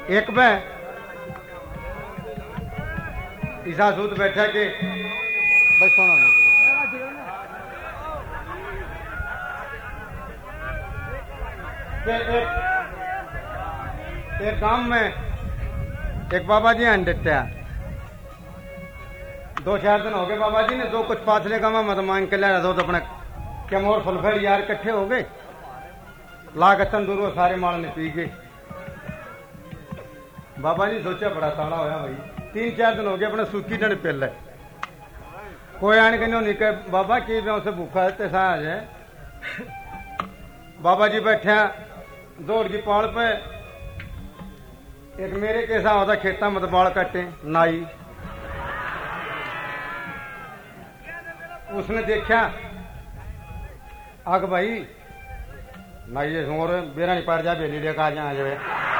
एक में ईसा सूत बैठा के बस सुनो एक गांव में एक बाबा जी हैं देते हैं। 2-4 दिन हो गए बाबा जी ने जो कुछ पाछले गाँव मत मांग के लाया तो अपने क्या मोर फलफल यार इकट्ठे हो गए ला के तंदूर वो सारे माल ने पी गए। बाबा जी सोचा बड़ा साड़ा होया भाई 3-4 दिन हो गए अपने सूखी डंड पिल है कोई आने के नहीं कहे बाबा की मैं उसे भूखा है तैसा आ जाए। बाबा जी बैठे दौड़ की पाल पे एक मेरे कैसा होता खेता मत बाल काटे नाई उसने देखा आग भाई नाई और बेरा नहीं पड़ जा बेली लेकर आ जाए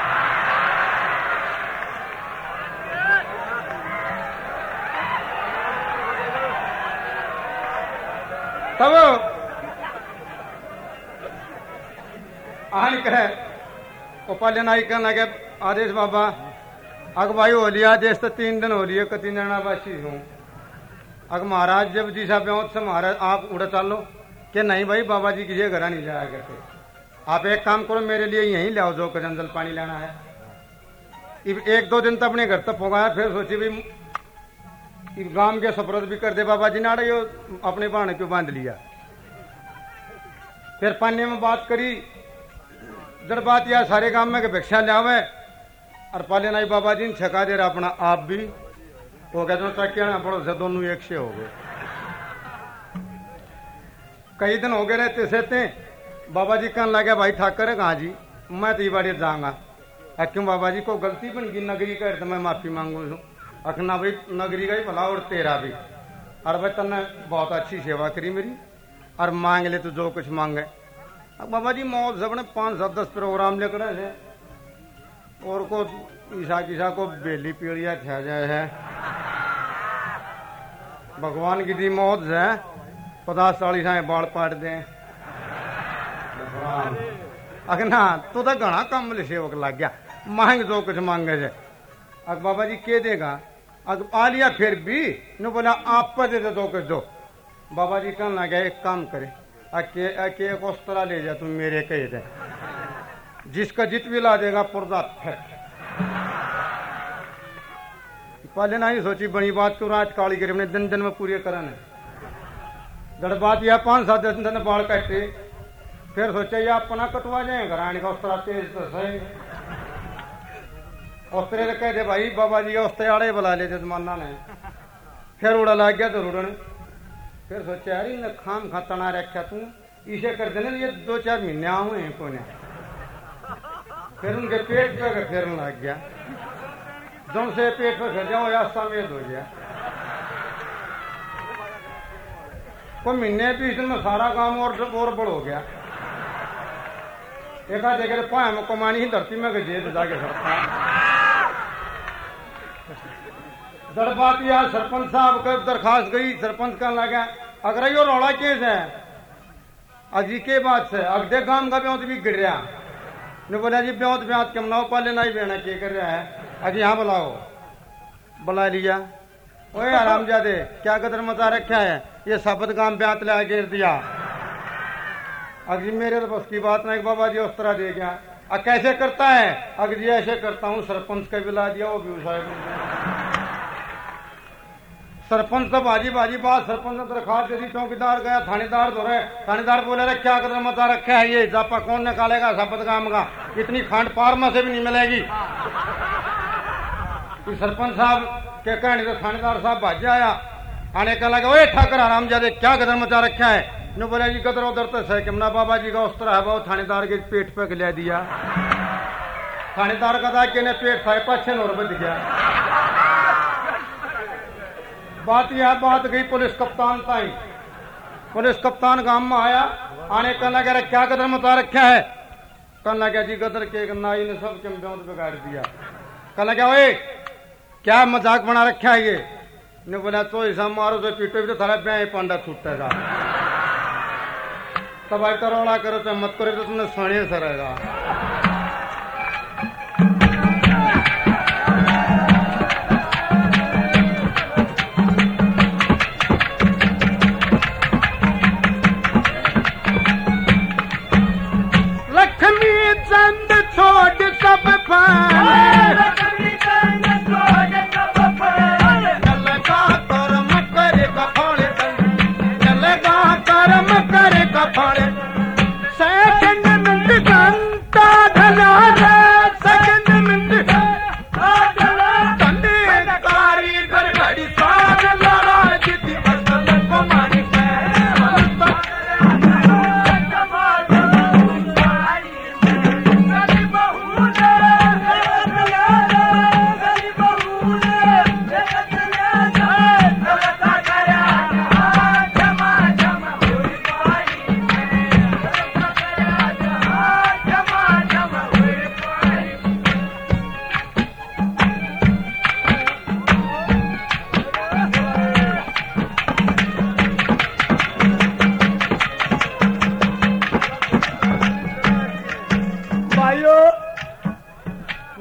तब आन कहे उपाल्य नाई कहने लगे आदेश बाबा अग भाई हो लिया आदेश तो 3 दिन हो लिए 3 दिन बासी हूँ अग महाराज जब जी साहब से महाराज आप उड़ा चलो कि नहीं भाई बाबा जी किसी घर नहीं जाया करते आप एक काम करो मेरे लिए यहीं ले आओ जो जल पानी लेना है। 1-2 दिन तो अपने घर तक पहुंचाया फिर सोची भी गांव के सफरत भी कर दे बाबा जी ने आड़े अपने बहाने क्यों बांध लिया। फिर पानी में बात करी जड़ बात यह सारे गांव में भिक्षा ले आवे और पाले नाई बाबा जी ने छका दे रहा अपना आप भी हो गया तो चक्या पड़ो से दोनों एक से हो गए। कई दिन हो गए रहते सहते बाबा जी कहने लगे भाई ठाकर है कहाँ जी मैं तो ये बाड़ी जाऊंगा क्यों बाबा जी को गलती बन गई नगरी कर तो मैं माफी मांगू अखना भाई नगरी का ही भला और तेरा भी और भाई तन्ने बहुत अच्छी सेवा करी मेरी और मांग ले तो जो कुछ मांगे। अब बाबा जी मौत सबने 5-7-10 प्रोग्राम लेकर है और को ईसा को बेली पीड़िया छा जाए है भगवान की दी मौत है 50-40 बाल पाट दे अगना तो घना कम सेवक लग गया मांग जो कुछ मांगे जे अग बाबा जी के देगा अग आ लिया फिर भी न बोला आप पर दे दो कुछ दो। बाबा जी कहने लगे एक काम करे अके उस तरह ले जा तुम मेरे कहे थे जिसका जित भी ला देगा पुर्जा फिर पहले ना ही सोची बड़ी बात क्यों रात काली करी अपने दिन में पूरी करन है जड़ बात यह 5-7 दिन बाल काटे फिर सोचा ये अपना कटवा जाए घराने का उस तरह तेज तो सही उस तरह कह दे भाई बाबा जी उस तरह बुला लेते जमाना ने फिर उड़ा लग गया तो उड़न फिर सोचा यार इन्हें खाम खातना रखा तू इसे कर देना ये 2-4 महीने हुए हैं कोने फिर उनके पेट पे फिर लग गया जब से पेट पे फिर जाओ या समेत हो गया को महीने 20 दिन में सारा काम और बड़ हो गया। एक आध जगह पाए में कमानी ही धरती में गए तो जाके सरपा दर बात यह सरपंच साहब का दरखास्त गई सरपंच का लगा अगर यो रौला केस है अजी के बात से अगदे गांव का ब्योत भी गिर रहा ने बोला जी ब्योत ब्योत के मनाओ पाले नहीं बेना के कर रहा है अजी हाँ बुलाओ बुला लिया ओए आरामजादे क्या कदर मचा रखा है ये साबत गांव ब्यात ला गिर दिया अगर मेरे तो बस की बात नहीं बाबा जी उस तरह दे गया कैसे करता है अगर जी ऐसे करता हूँ सरपंच का भी ला दिया वो भी सरपंच तो बाजी बात सरपंच ने दरखास्त दे दी चौकीदार गया थानेदार दो रहे थानेदार बोले रहे क्या कदर मचा रखा है ये जापा कौन निकालेगा साबत गांव का इतनी खांड पार में से भी नहीं मिलेगी। सरपंच साहब के कहने तो थानेदार साहब भाज आया आने का लगा ओए ठाकर आरामजादे क्या कदर मचा रखा है न बोला जी कदर उधर तो सही कि बाबा जी का उस तरह है वो थानेदार के पेट पे ले दिया थानेदार का था कि ने पेट था 5-6 और बच गया। बात यह बात गई पुलिस कप्तान ताई पुलिस कप्तान गांव में आया आने कहने लगा क्या कदर मचा रखा है कहने लगा जी कदर के नाई ने सब के ब्योत बिगाड़ दिया कहने लगा ओए क्या मजाक बना रखा है ये ने बोला तो ऐसा मारो तो पीटो भी तो थारा ब्याह पांडा छूटेगा तब आई तरोड़ा करो तो मत करो तो तुमने सोने से रहेगा।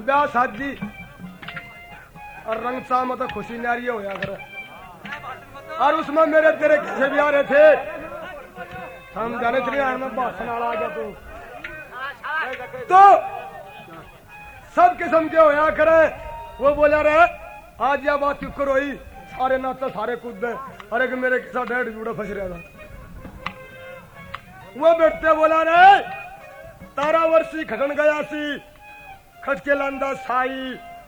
ब्याह शादी और रंग सा में तो खुशी नारी होया करे और उसमें मेरे तेरे कैसे भी आ रहे थे हम जाने चले आए मैं भाषण आ गया तो सब किस्म के होया करे वो बोला रहे आज यह बात क्यों करोई सारे नाचा सारे कूद अरे कि मेरे साथ 1.5 जूड़ा फंस रहा था वो बैठते बोला रे तारा वर्षी खटन गया सी खट के लंदा साई